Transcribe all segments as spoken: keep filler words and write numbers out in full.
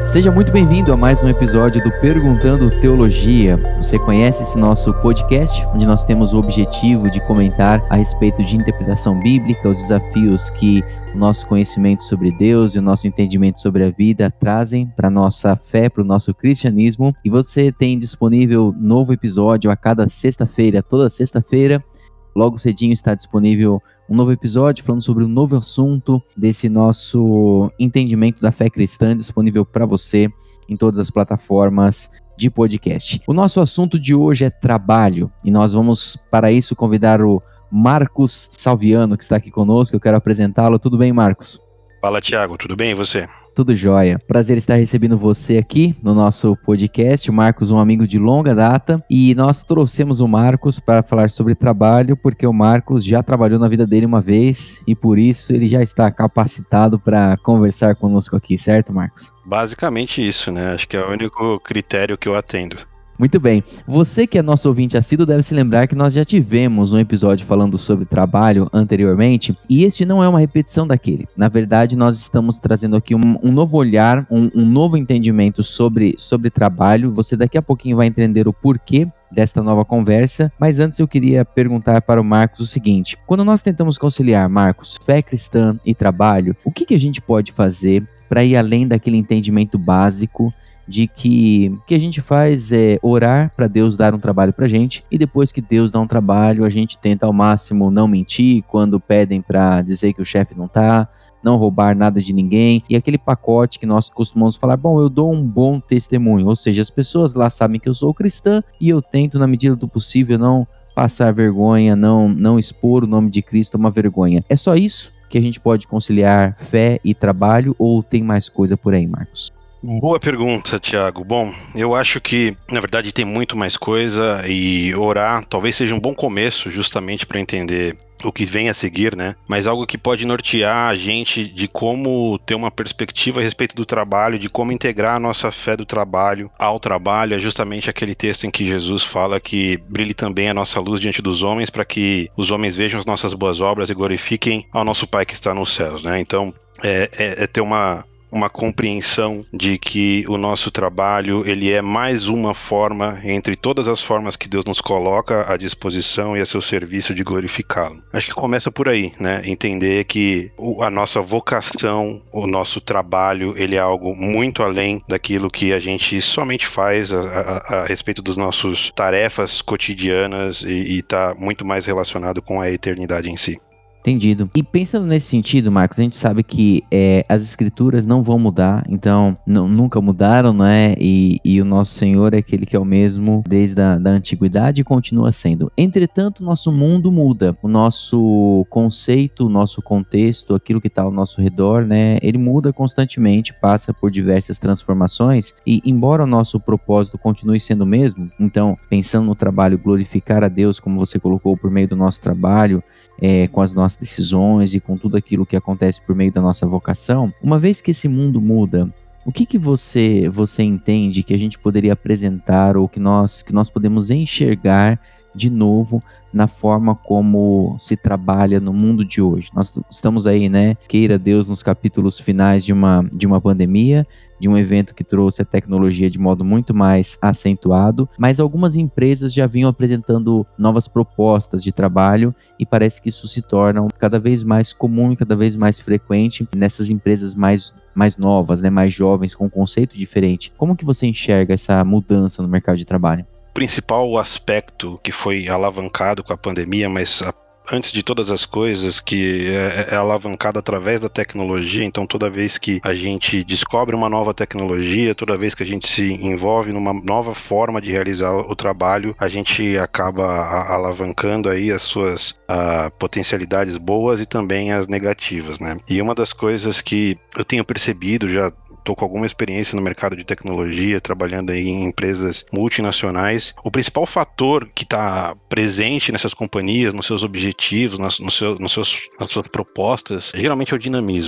Seja muito bem-vindo a mais um episódio do Perguntando Teologia. Você conhece esse nosso podcast, onde nós temos o objetivo de comentar a respeito de interpretação bíblica, os desafios que o nosso conhecimento sobre Deus e o nosso entendimento sobre a vida trazem para a nossa fé, para o nosso cristianismo. E você tem disponível novo episódio a cada sexta-feira, toda sexta-feira. Logo cedinho está disponível um novo episódio falando sobre um novo assunto desse nosso entendimento da fé cristã, disponível para você em todas as plataformas de podcast. O nosso assunto de hoje é trabalho e nós vamos para isso convidar o Marcos Salviano, que está aqui conosco. Eu quero apresentá-lo. Tudo bem, Marcos? Fala, Thiago. Tudo bem e você? Tudo jóia. Prazer estar recebendo você aqui no nosso podcast. O Marcos é um amigo de longa data e nós trouxemos o Marcos para falar sobre trabalho porque o Marcos já trabalhou na vida dele uma vez e por isso ele já está capacitado para conversar conosco aqui, certo, Marcos? Basicamente isso, né? Acho que é o único critério que eu atendo. Muito bem. Você que é nosso ouvinte assíduo deve se lembrar que nós já tivemos um episódio falando sobre trabalho anteriormente e este não é uma repetição daquele. Na verdade, nós estamos trazendo aqui um, um novo olhar, um, um novo entendimento sobre, sobre trabalho. Você daqui a pouquinho vai entender o porquê desta nova conversa, mas antes eu queria perguntar para o Marcos o seguinte: quando nós tentamos conciliar, Marcos, fé cristã e trabalho, o que, que a gente pode fazer para ir além daquele entendimento básico de que o que a gente faz é orar para Deus dar um trabalho para a gente e depois que Deus dá um trabalho, a gente tenta ao máximo não mentir quando pedem para dizer que o chefe não tá, não roubar nada de ninguém, e aquele pacote que nós costumamos falar, bom, eu dou um bom testemunho, ou seja, as pessoas lá sabem que eu sou cristã e eu tento na medida do possível não passar vergonha, não, não expor o nome de Cristo a uma vergonha. É só isso que a gente pode conciliar fé e trabalho ou tem mais coisa por aí, Marcos? Boa pergunta, Thiago. Bom, eu acho que, na verdade, tem muito mais coisa e orar talvez seja um bom começo justamente para entender o que vem a seguir, né? Mas algo que pode nortear a gente de como ter uma perspectiva a respeito do trabalho, de como integrar a nossa fé do trabalho ao trabalho, é justamente aquele texto em que Jesus fala que brilhe também a nossa luz diante dos homens para que os homens vejam as nossas boas obras e glorifiquem ao nosso Pai que está nos céus, né? Então, é, é, é ter uma... uma compreensão de que o nosso trabalho, ele é mais uma forma, entre todas as formas que Deus nos coloca à disposição e a seu serviço de glorificá-lo. Acho que começa por aí, né? Entender que a nossa vocação, o nosso trabalho, ele é algo muito além daquilo que a gente somente faz a, a, a respeito das nossas tarefas cotidianas e está muito mais relacionado com a eternidade em si. Entendido. E pensando nesse sentido, Marcos, a gente sabe que é, as escrituras não vão mudar, então não, nunca mudaram, não é? E, e o nosso Senhor é aquele que é o mesmo desde a da antiguidade e continua sendo. Entretanto, nosso mundo muda, o nosso conceito, o nosso contexto, aquilo que está ao nosso redor, né? Ele muda constantemente, passa por diversas transformações e embora o nosso propósito continue sendo o mesmo, então pensando no trabalho, glorificar a Deus, como você colocou, por meio do nosso trabalho, É, com as nossas decisões e com tudo aquilo que acontece por meio da nossa vocação, uma vez que esse mundo muda, o que que você, você entende que a gente poderia apresentar ou que nós, que nós podemos enxergar de novo na forma como se trabalha no mundo de hoje? Nós estamos aí, né, queira Deus, nos capítulos finais de uma, de uma pandemia, de um evento que trouxe a tecnologia de modo muito mais acentuado, mas algumas empresas já vinham apresentando novas propostas de trabalho e parece que isso se torna cada vez mais comum e cada vez mais frequente nessas empresas mais, mais novas, né, mais jovens, com um conceito diferente. Como que você enxerga essa mudança no mercado de trabalho? O principal aspecto que foi alavancado com a pandemia, mas a antes de todas as coisas, que é, é alavancado através da tecnologia. Então toda vez que a gente descobre uma nova tecnologia, toda vez que a gente se envolve numa nova forma de realizar o trabalho, a gente acaba a, alavancando aí as suas a, potencialidades boas e também as negativas, né? E uma das coisas que eu tenho percebido, já estou com alguma experiência no mercado de tecnologia, trabalhando aí em empresas multinacionais, o principal fator que está presente nessas companhias, nos seus objetivos, nas, no seu, nos seus, nas suas propostas, geralmente é o dinamismo.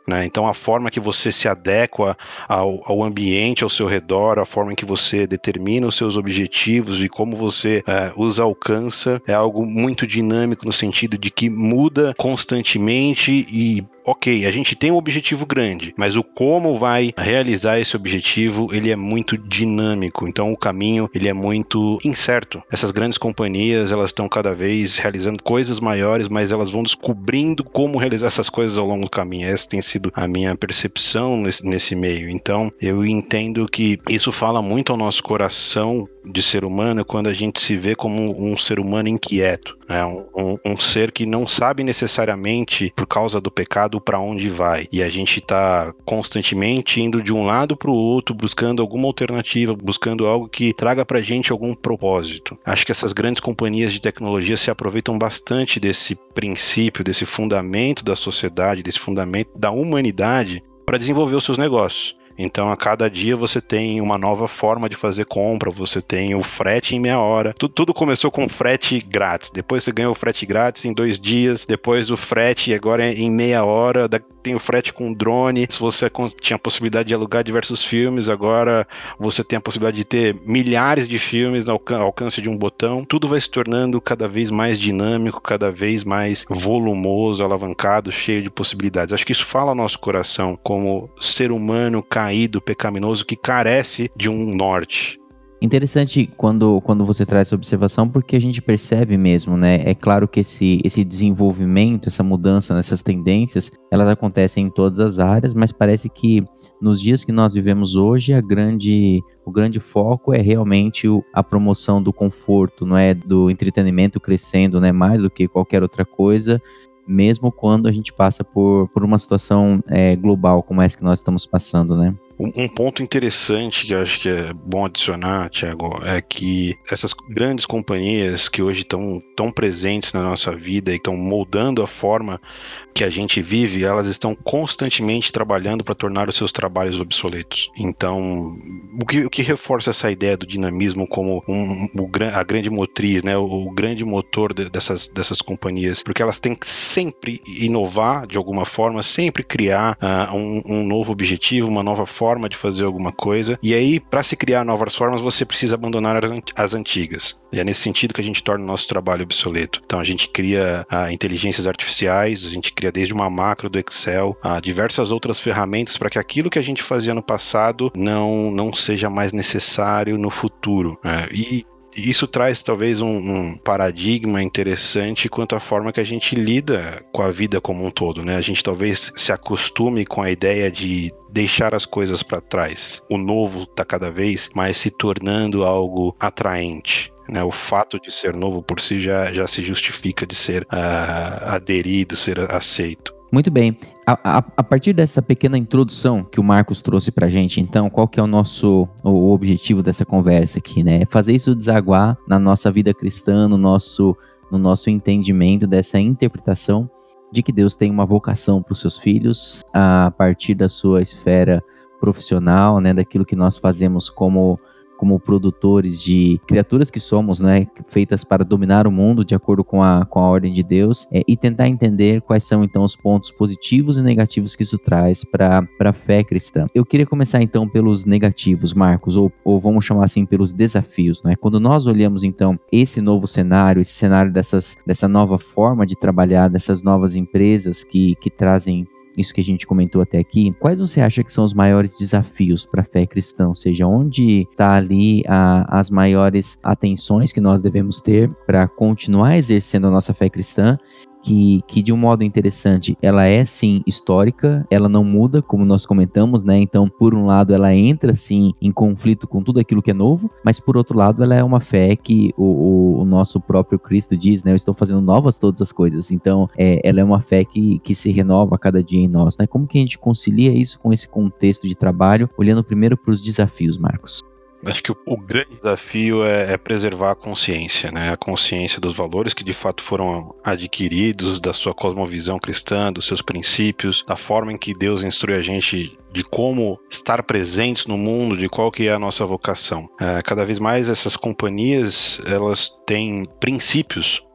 né? Então a forma que você se adequa ao, ao ambiente ao seu redor, a forma em que você determina os seus objetivos e como você é, os alcança é algo muito dinâmico no sentido de que muda constantemente e ok, a gente tem um objetivo grande, mas o como vai realizar esse objetivo, ele é muito dinâmico, então o caminho, ele é muito incerto. Essas grandes companhias, elas estão cada vez realizando coisas maiores, mas elas vão descobrindo como realizar essas coisas ao longo do caminho. Essa tem sido a minha percepção nesse, nesse meio. Então, eu entendo que isso fala muito ao nosso coração de ser humano quando a gente se vê como um ser humano inquieto, né? um, um, um ser que não sabe necessariamente, por causa do pecado, para onde vai. E a gente está constantemente indo de um lado para o outro, buscando alguma alternativa, buscando algo que traga para a gente algum propósito. Acho que essas grandes companhias de tecnologia se aproveitam bastante desse princípio, desse fundamento da sociedade, desse fundamento da humanidade para desenvolver os seus negócios. Então, a cada dia você tem uma nova forma de fazer compra, você tem o frete em meia hora. Tudo, tudo começou com frete grátis. Depois você ganhou o frete grátis em dois dias. Depois o frete agora é em meia hora. Tem o frete com drone. Se você tinha a possibilidade de alugar diversos filmes, agora você tem a possibilidade de ter milhares de filmes ao alcance de um botão. Tudo vai se tornando cada vez mais dinâmico, cada vez mais volumoso, alavancado, cheio de possibilidades. Acho que isso fala ao nosso coração como ser humano caído, pecaminoso, que carece de um norte. Interessante quando, quando você traz essa observação, porque a gente percebe mesmo, né? É claro que esse, esse desenvolvimento, essa mudança nessas tendências, elas acontecem em todas as áreas, mas parece que nos dias que nós vivemos hoje, a grande, o grande foco é realmente o, a promoção do conforto, não é? Do entretenimento crescendo, né? Mais do que qualquer outra coisa, mesmo quando a gente passa por, por uma situação é, global como essa que nós estamos passando, né? Um ponto interessante que eu acho que é bom adicionar, Thiago, é que essas grandes companhias que hoje estão tão presentes na nossa vida e estão moldando a forma que a gente vive, elas estão constantemente trabalhando para tornar os seus trabalhos obsoletos. Então, o que, o que reforça essa ideia do dinamismo como um, um, a grande motriz, né, o, o grande motor de, dessas, dessas companhias, porque elas têm que sempre inovar de alguma forma, sempre criar uh, um, um novo objetivo, uma nova forma de fazer alguma coisa, e aí, para se criar novas formas, você precisa abandonar as, as antigas. E é nesse sentido que a gente torna o nosso trabalho obsoleto. Então, a gente cria uh, inteligências artificiais, a gente cria desde uma macro do Excel a diversas outras ferramentas para que aquilo que a gente fazia no passado não, não seja mais necessário no futuro. Né? E isso traz talvez um, um paradigma interessante quanto à forma que a gente lida com a vida como um todo, né? A gente talvez se acostume com a ideia de deixar as coisas para trás. O novo está cada vez mais se tornando algo atraente. Né, o fato de ser novo por si já, já se justifica de ser uh, aderido, ser aceito. Muito bem. A, a, a partir dessa pequena introdução que o Marcos trouxe pra gente, então, qual que é o nosso o objetivo dessa conversa aqui, né? É fazer isso desaguar na nossa vida cristã, no nosso, no nosso entendimento dessa interpretação de que Deus tem uma vocação para os seus filhos a partir da sua esfera profissional, né? Daquilo que nós fazemos como como produtores de criaturas que somos, né, feitas para dominar o mundo de acordo com a, com a ordem de Deus, é, e tentar entender quais são então os pontos positivos e negativos que isso traz para a fé cristã. Eu queria começar então pelos negativos, Marcos, ou, ou vamos chamar assim, pelos desafios, né? Quando nós olhamos então esse novo cenário, esse cenário dessas, dessa nova forma de trabalhar, dessas novas empresas que, que trazem isso que a gente comentou até aqui, quais você acha que são os maiores desafios para a fé cristã? Ou seja, onde está ali a, as maiores atenções que nós devemos ter para continuar exercendo a nossa fé cristã, que, que de um modo interessante, ela é sim histórica, ela não muda, como nós comentamos, né? Então, por um lado, ela entra sim em conflito com tudo aquilo que é novo, mas por outro lado, ela é uma fé que o, o, o nosso próprio Cristo diz, né? Eu estou fazendo novas todas as coisas. Então, é, ela é uma fé que, que se renova a cada dia em nós, né? Como que a gente concilia isso com esse contexto de trabalho, olhando primeiro para os desafios, Marcos? Acho que o, o grande desafio é, é preservar a consciência, né? A consciência dos valores que de fato foram adquiridos, da sua cosmovisão cristã, dos seus princípios, da forma em que Deus instrui a gente de como estar presentes no mundo, de qual que é a nossa vocação. É, cada vez mais essas companhias, elas têm princípios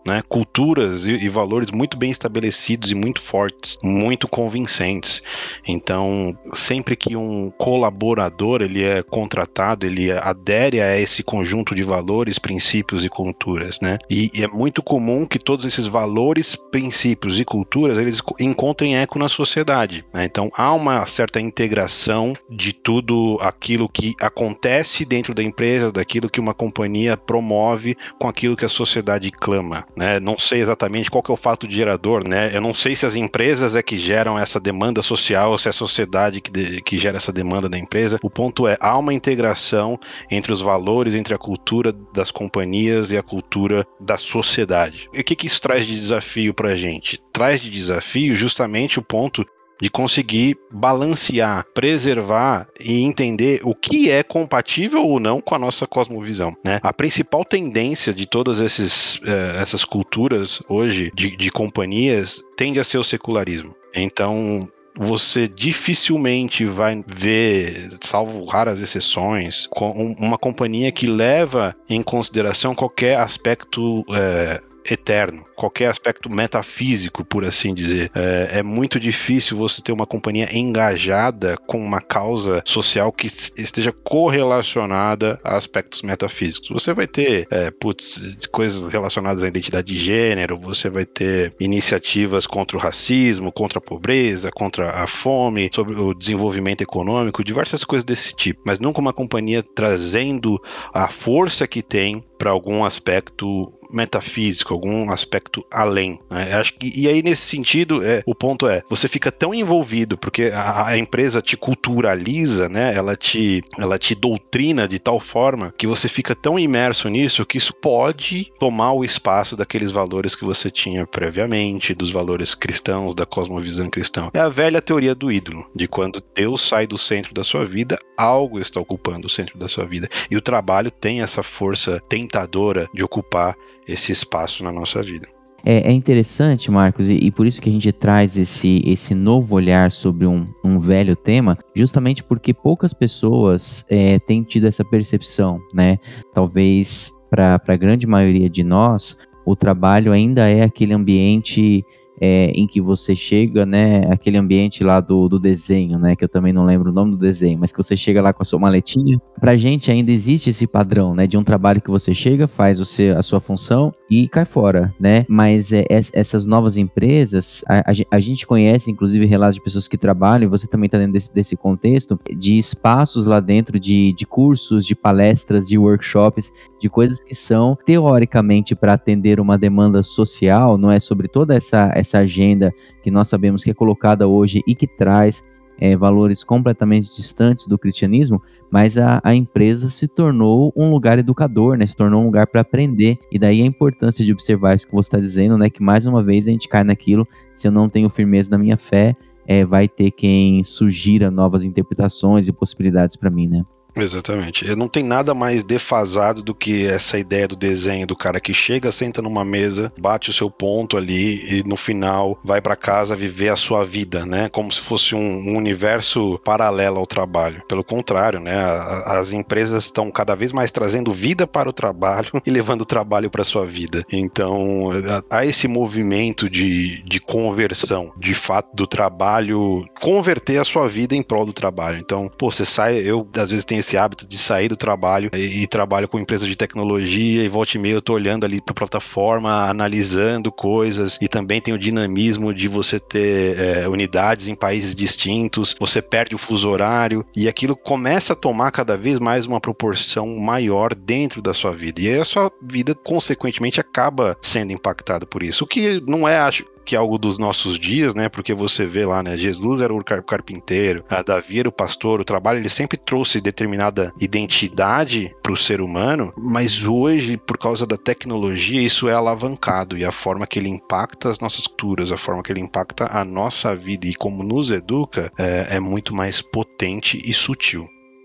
né? Culturas e, e valores muito bem estabelecidos e muito fortes, muito convincentes. Então, sempre que um colaborador ele é contratado, ele adere a esse conjunto de valores, princípios e culturas, né? E, e é muito comum que todos esses valores, princípios e culturas, eles encontrem eco na sociedade, né? Então, há uma certa integração de tudo aquilo que acontece dentro da empresa, daquilo que uma companhia promove com aquilo que a sociedade clama, né? Não sei exatamente qual que é o fato gerador, né? Eu não sei se as empresas é que geram essa demanda social ou se é a sociedade que, de, que gera essa demanda da empresa. O ponto é, há uma integração entre os valores, entre a cultura das companhias e a cultura da sociedade. E o que, que isso traz de desafio para a gente? Traz de desafio justamente o ponto de conseguir balancear, preservar e entender o que é compatível ou não com a nossa cosmovisão, né? A principal tendência de todas esses, eh, essas culturas hoje de, de companhias tende a ser o secularismo. Então, você dificilmente vai ver, salvo raras exceções, com uma companhia que leva em consideração qualquer aspecto é, eterno, qualquer aspecto metafísico, por assim dizer. É, é muito difícil você ter uma companhia engajada com uma causa social que esteja correlacionada a aspectos metafísicos. Você vai ter é, putz, coisas relacionadas à identidade de gênero, você vai ter iniciativas contra o racismo, contra a pobreza, contra a fome, sobre o desenvolvimento econômico, diversas coisas desse tipo, mas nunca uma companhia trazendo a força que tem para algum aspecto metafísico, algum aspecto além, né? Acho que, e aí nesse sentido, é, o ponto é, você fica tão envolvido, porque a, a empresa te culturaliza, né? Ela te, ela te doutrina de tal forma que você fica tão imerso nisso que isso pode tomar o espaço daqueles valores que você tinha previamente, dos valores cristãos, da cosmovisão cristã. É a velha teoria do ídolo, de quando Deus sai do centro da sua vida, algo está ocupando o centro da sua vida. E o trabalho tem essa força tentadora de ocupar esse espaço na nossa vida. É, é interessante, Marcos, e, e por isso que a gente traz esse, esse novo olhar sobre um, um velho tema, justamente porque poucas pessoas é, têm tido essa percepção, né? Talvez para a grande maioria de nós, o trabalho ainda é aquele ambiente é, em que você chega, né? Aquele ambiente lá do, do desenho, né? Que eu também não lembro o nome do desenho, mas que você chega lá com a sua maletinha. Pra gente ainda existe esse padrão, né? De um trabalho que você chega, faz o seu, a sua função e cai fora, né? Mas é, é, essas novas empresas, a, a, a gente conhece, inclusive, relatos de pessoas que trabalham, e você também está dentro desse, desse contexto, de espaços lá dentro de, de cursos, de palestras, de workshops, de coisas que são, teoricamente, para atender uma demanda social, não é? Sobre toda essa, essa agenda que nós sabemos que é colocada hoje e que traz É, valores completamente distantes do cristianismo, mas a, a empresa se tornou um lugar educador, né? Se tornou um lugar para aprender, e daí a importância de observar isso que você está dizendo, né? Que mais uma vez a gente cai naquilo, se eu não tenho firmeza na minha fé, é, vai ter quem sugira novas interpretações e possibilidades para mim, né? Exatamente. Não tem nada mais defasado do que essa ideia do desenho do cara que chega, senta numa mesa, bate o seu ponto ali e no final vai para casa viver a sua vida, né? Como se fosse um, um universo paralelo ao trabalho. Pelo contrário, né? A, as empresas estão cada vez mais trazendo vida para o trabalho e levando o trabalho para sua vida. Então, há esse movimento de, de conversão, de fato, do trabalho, converter a sua vida em prol do trabalho. Então, pô, você sai, eu às vezes tenho esse hábito de sair do trabalho e, e trabalho com empresa de tecnologia e volta e meia eu tô olhando ali para a plataforma, analisando coisas, e também tem o dinamismo de você ter é, unidades em países distintos, você perde o fuso horário e aquilo começa a tomar cada vez mais uma proporção maior dentro da sua vida, e aí a sua vida consequentemente acaba sendo impactada por isso, o que não é, acho que é algo dos nossos dias, né? Porque você vê lá, né? Jesus era o carpinteiro, a Davi era o pastor, o trabalho ele sempre trouxe determinada identidade para o ser humano, mas hoje, por causa da tecnologia, isso é alavancado, e a forma que ele impacta as nossas culturas, a forma que ele impacta a nossa vida e como nos educa, é, é muito mais potente e sutil.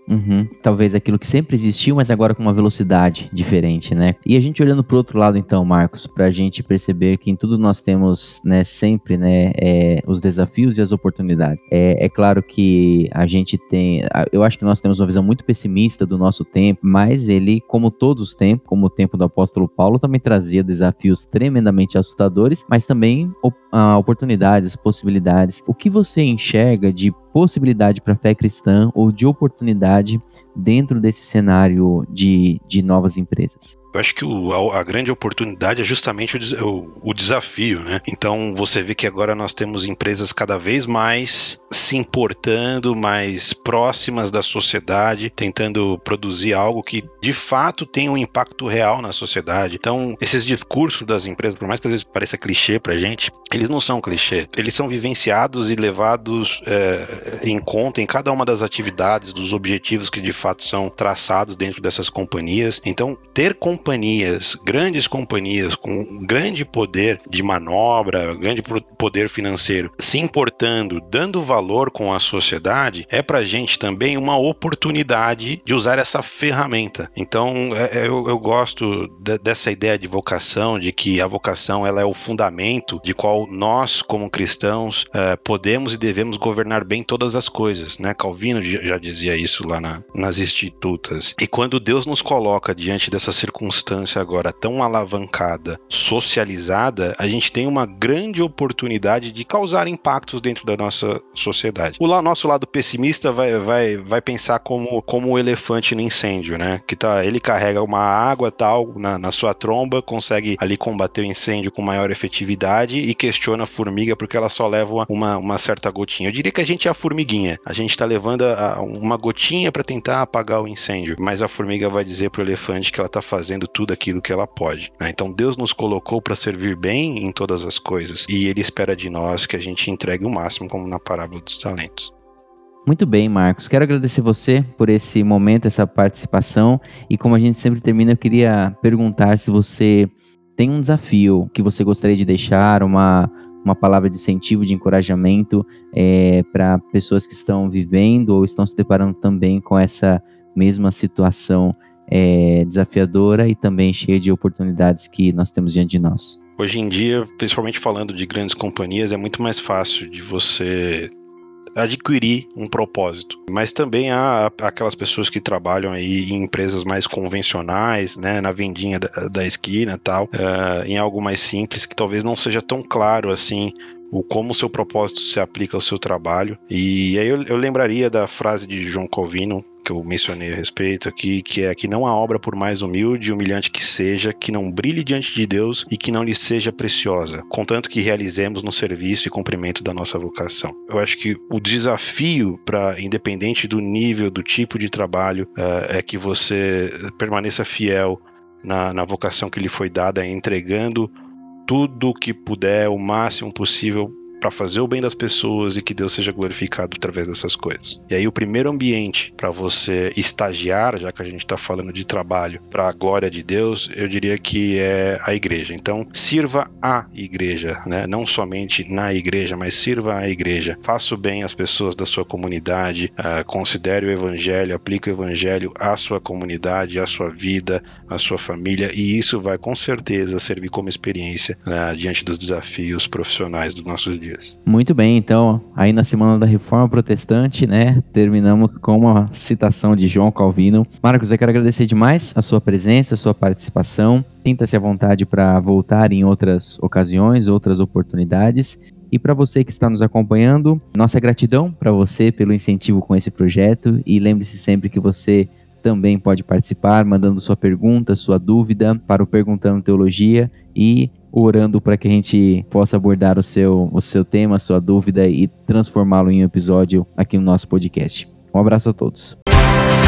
Uhum. Talvez aquilo que sempre existiu, mas agora com uma velocidade diferente, né? E a gente olhando pro outro lado, então, Marcos, pra gente perceber que em tudo nós temos, né, sempre, né, é, os desafios e as oportunidades. É, é claro que a gente tem, eu acho que nós temos uma visão muito pessimista do nosso tempo, mas ele, como todos os tempos, como o tempo do apóstolo Paulo, também trazia desafios tremendamente assustadores, mas também op- ah, oportunidades, possibilidades. O que você enxerga de possibilidade para a fé cristã ou de oportunidade dentro desse cenário de, de novas empresas? Eu acho que o, a, a grande oportunidade é justamente o, o, o desafio, né? Então você vê que agora nós temos empresas cada vez mais se importando, mais próximas da sociedade, tentando produzir algo que de fato tem um impacto real na sociedade. Então esses discursos das empresas, por mais que às vezes pareça clichê pra gente, eles não são clichê. Eles são vivenciados e levados é, em conta em cada uma das atividades, dos objetivos que de fato são traçados dentro dessas companhias. Então ter companhias companhias, grandes companhias com grande poder de manobra, grande poder financeiro, se importando, dando valor com a sociedade, é pra gente também uma oportunidade de usar essa ferramenta. Então, é, eu, eu gosto de, dessa ideia de vocação, de que a vocação ela é o fundamento de qual nós, como cristãos, é, podemos e devemos governar bem todas as coisas, né? Calvino já dizia isso lá na, nas Institutas. E quando Deus nos coloca diante dessa circunstância agora tão alavancada, socializada, a gente tem uma grande oportunidade de causar impactos dentro da nossa sociedade. O lá, nosso lado pessimista vai, vai, vai pensar como, como o elefante no incêndio, né? Que tá, ele carrega uma água tal na, na sua tromba, consegue ali combater o incêndio com maior efetividade e questiona a formiga porque ela só leva uma, uma certa gotinha. Eu diria que a gente é a formiguinha. A gente tá levando a, a, uma gotinha para tentar apagar o incêndio, mas a formiga vai dizer pro elefante que ela tá fazendo tudo aquilo que ela pode, né? Então Deus nos colocou para servir bem em todas as coisas e Ele espera de nós que a gente entregue o máximo, como na parábola dos talentos. Muito bem, Marcos. Quero agradecer você por esse momento, essa participação, e como a gente sempre termina, eu queria perguntar se você tem um desafio que você gostaria de deixar, uma, uma palavra de incentivo, de encorajamento é, para pessoas que estão vivendo ou estão se deparando também com essa mesma situação É, desafiadora e também cheia de oportunidades que nós temos diante de nós. Hoje em dia, principalmente falando de grandes companhias, é muito mais fácil de você adquirir um propósito, mas também há aquelas pessoas que trabalham aí em empresas mais convencionais, né, na vendinha da, da esquina e tal, uh, em algo mais simples, que talvez não seja tão claro assim o como o seu propósito se aplica ao seu trabalho. E aí eu, eu lembraria da frase de João Calvino, que eu mencionei a respeito aqui, que é que não há obra por mais humilde e humilhante que seja, que não brilhe diante de Deus e que não lhe seja preciosa, contanto que realizemos no serviço e cumprimento da nossa vocação. Eu acho que o desafio para, independente do nível, do tipo de trabalho, uh, é que você permaneça fiel na, na vocação que lhe foi dada, entregando tudo o que puder, o máximo possível, para fazer o bem das pessoas e que Deus seja glorificado através dessas coisas. E aí o primeiro ambiente para você estagiar, já que a gente está falando de trabalho para a glória de Deus, eu diria que é a igreja. Então sirva a igreja, né? Não somente na igreja, mas sirva a igreja. Faça o bem às pessoas da sua comunidade, uh, considere o evangelho, aplique o evangelho à sua comunidade, à sua vida, à sua família, e isso vai com certeza servir como experiência, né, diante dos desafios profissionais dos nossos dias. Muito bem, então, aí na Semana da Reforma Protestante, né, terminamos com uma citação de João Calvino. Marcos, eu quero agradecer demais a sua presença, a sua participação. Sinta-se à vontade para voltar em outras ocasiões, outras oportunidades. E para você que está nos acompanhando, nossa gratidão para você pelo incentivo com esse projeto, e lembre-se sempre que você também pode participar, mandando sua pergunta, sua dúvida para o Perguntando Teologia e orando para que a gente possa abordar o seu, o seu tema, a sua dúvida e transformá-lo em um episódio aqui no nosso podcast. Um abraço a todos.